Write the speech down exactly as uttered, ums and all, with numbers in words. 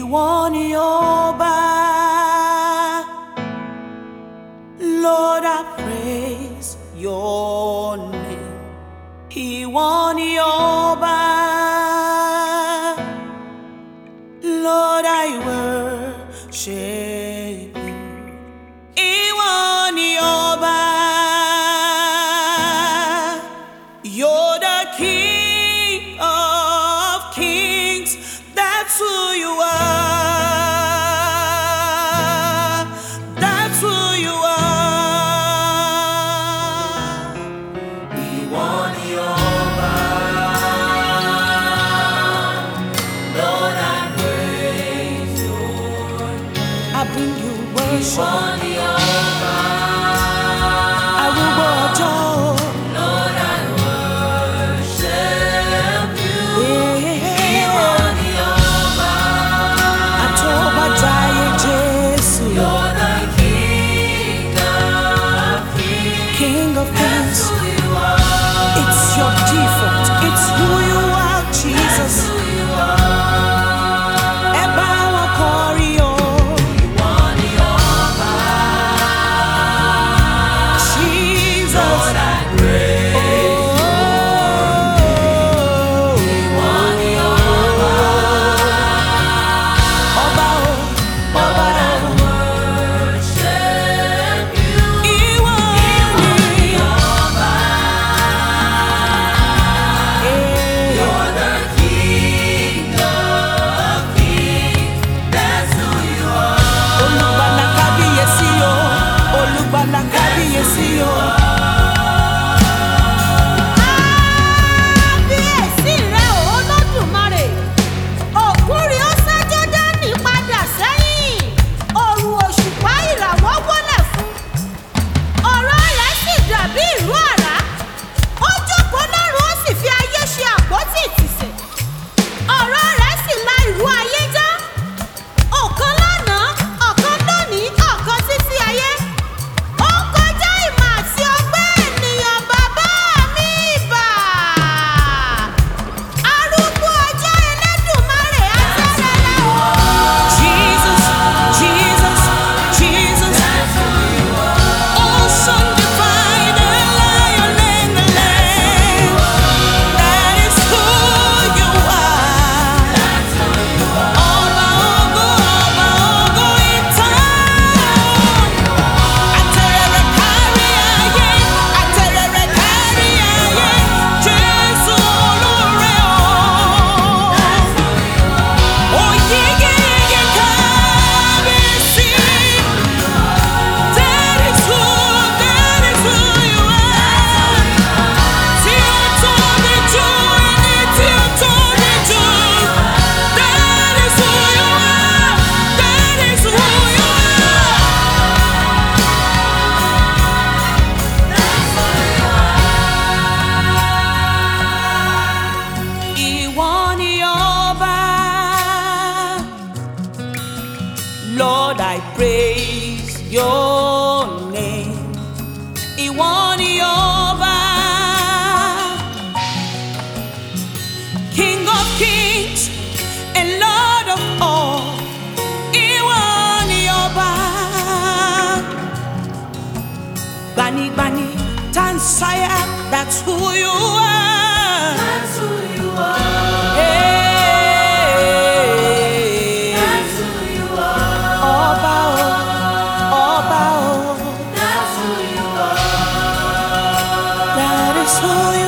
Ìwọ ni ọba. Lord, I praise your name. Ìwọ ni ọba. Lord, I worship you. Ìwọ ni ọba. You're the King of kings. That's who you are. That's who you are. Ìwọ ni ọba. Lord, I praise your name. I bring you worship. Ìwọ ni ọba. Arúgbó ọjọ́. Lord, I worship you. Ìwọ ni ọba. Àtọ́bàjáyé Jésù. You're the King of kings. King of That's kings. who you are. It's your default. It's who you are, Jesus. That's who you are. Ẹ bá wa kọrin o. Ìwọ ni ọba. Jesus. Lord, I praise. Oh. Ìwọ ni ọba. Ọba o, ọba Lord, I o. worship you. Ìwọ Ìwọ ni ni ọba. Eh. You're the King of kings. That's who you are. Olùgbàlà kábíyèsí o, olùgbàlà kábíyèsí o. Kábíyèsí rẹ o Olódùmarè, òkúri ó sẹ́ Jọ́dánì padà sẹ́yìn, òrùn òṣùpá ìràwọ̀ wọlẹ̀ fún, ọ̀rọ̀ rẹ̀ sì dàbí ìró àrá, ó jókòó lọ́run ó sì fi ayé ṣe àpótí ìtìsẹ̀, ọ̀rọ̀ rẹ̀ sì la ìrú ayé já, ọ̀kan lánàá, ọ̀kan lónìí, ọ̀kan títí ayé, ó kọjá ìmọ̀ àti ọgbẹ́ ènìyàn bàbá mi ìbà. Arúgbó ọjọ́ Elédùmarè àtẹ̀rẹ̀rẹ̀ o. Jesus, Jesus, Jesus. Awesome, divine, and lion and the lamb. That is who you are. Ọba ògo, ọba ògo ìtàn. Àtẹ̀rẹ̀rẹ̀ kárí ayé, àtẹ̀rẹ̀rẹ̀ kárí ayé. Jésù olóore o. Oyigiyigi kábíyèsí. That is who, that is who you are. Tí ó tóbi jù, ẹni tí ó tóbi jù. That is who you are. That is who you are. Ìwọ ni ọba. Lord, I praise your name. Ìwọ ni ọba. King of kings and Lord of all. Ìwọ ni ọba. Gbanigbani, Tansaya, that's who you are. That's who you are. Hey. That's who you are. Ọba o, ọba o. That's who you are. That is who